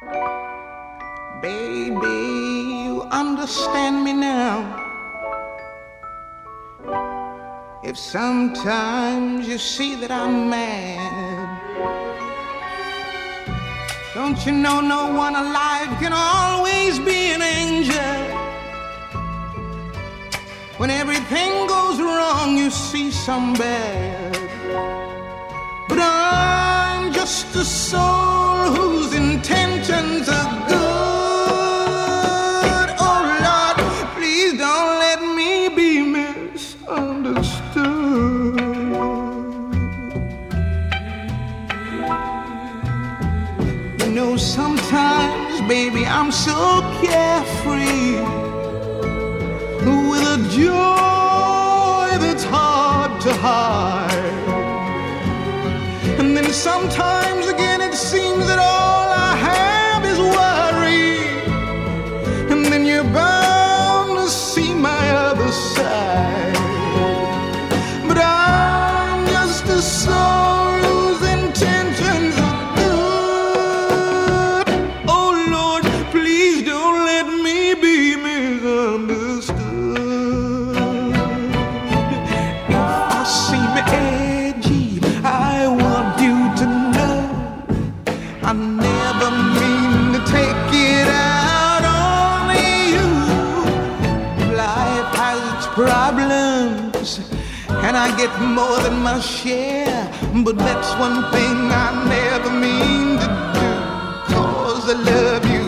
Baby, you understand me now. If sometimes you see that I'm mad, don't you know no one alive can always be an angel? When everything goes wrong, you see some bad. But I'm just a soul whose intentions are good. Oh Lord, please don't let me be misunderstood. You know, sometimes, baby, I'm so carefree, with a joy that's hard to hide. And then sometimes again it seems that all I have is worry. And then you're bound to see my other side. But I'm just a soul whose intentions are good. Oh Lord, please don't let me be misunderstood. I never mean to take it out on you. Life has its problems, and I get more than my share. But that's one thing I never mean to do, 'cause I love you.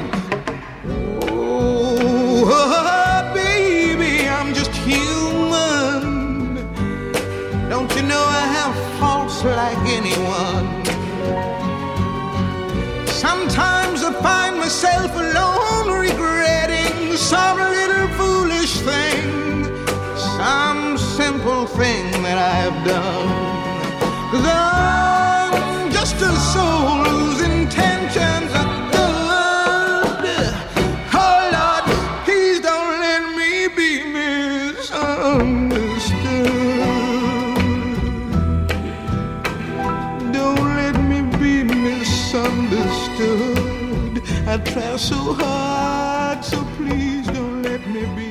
Oh, baby, I'm just human. Don't you know I have faults like anyone? Sometimes I find myself alone regretting some little foolish thing, some simple thing that I've done. 'Cause I'm just a soul whose intentions are good. Oh Lord, please don't let me be misunderstood. Don't let me be misunderstood. I try so hard, so please don't let me be